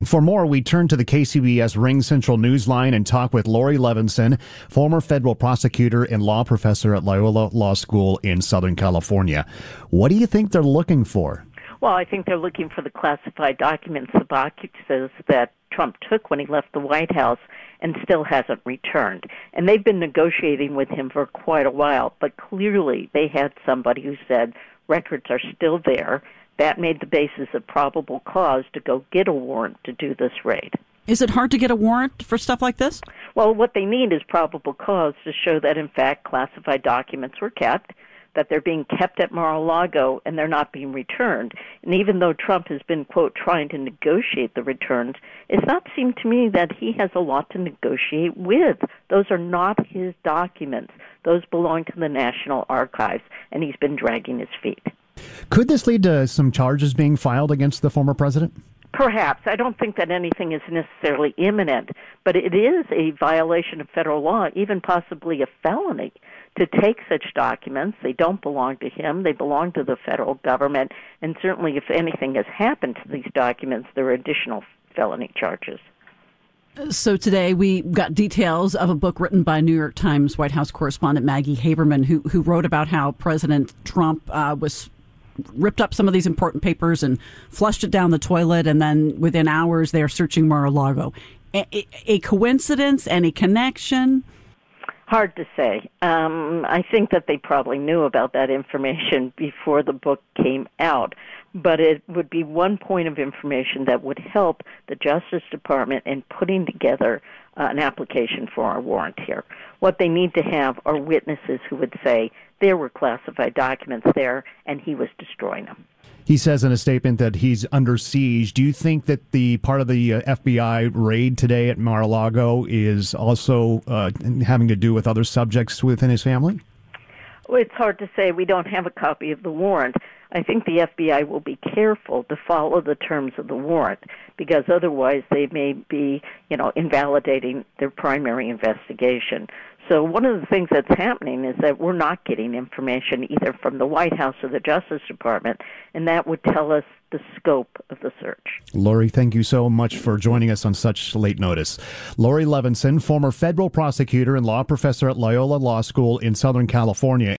For more, we turn to the KCBS Ring Central Newsline and talk with Laurie Levenson, former federal prosecutor and law professor at Loyola Law School in Southern California. What do you think they're looking for? Well, I think they're looking for the classified documents, the boxes that Trump took when he left the White House and still hasn't returned. And they've been negotiating with him for quite a while, but clearly they had somebody who said records are still there. That made the basis of probable cause to go get a warrant to do this raid. Is it hard to get a warrant for stuff like this? Well, what they need is probable cause to show that, in fact, classified documents were kept, that they're being kept at Mar-a-Lago, and they're not being returned. And even though Trump has been, quote, trying to negotiate the returns, it's not seemed to me that he has a lot to negotiate with. Those are not his documents. Those belong to the National Archives, and he's been dragging his feet. Could this lead to some charges being filed against the former president? Perhaps. I don't think that anything is necessarily imminent, but it is a violation of federal law, even possibly a felony, to take such documents. They don't belong to him. They belong to the federal government, and certainly if anything has happened to these documents, there are additional felony charges. So today we got details of a book written by New York Times White House correspondent Maggie Haberman, who wrote about how President Trump ripped up some of these important papers and flushed it down the toilet, and then within hours they're searching Mar-a-Lago. A coincidence? Any connection? Hard to say. I think that they probably knew about that information before the book came out, but it would be one point of information that would help the Justice Department in putting together an application for our warrant here. What they need to have are witnesses who would say there were classified documents there and he was destroying them. He says in a statement that he's under siege. Do you think that the part of the FBI raid today at Mar-a-Lago is also having to do with other subjects within his family? Well, it's hard to say. We don't have a copy of the warrant. I think the FBI will be careful to follow the terms of the warrant because otherwise they may be, invalidating their primary investigation. So one of the things that's happening is that we're not getting information either from the White House or the Justice Department, and that would tell us the scope of the search. Laurie, thank you so much for joining us on such late notice. Laurie Levenson, former federal prosecutor and law professor at Loyola Law School in Southern California.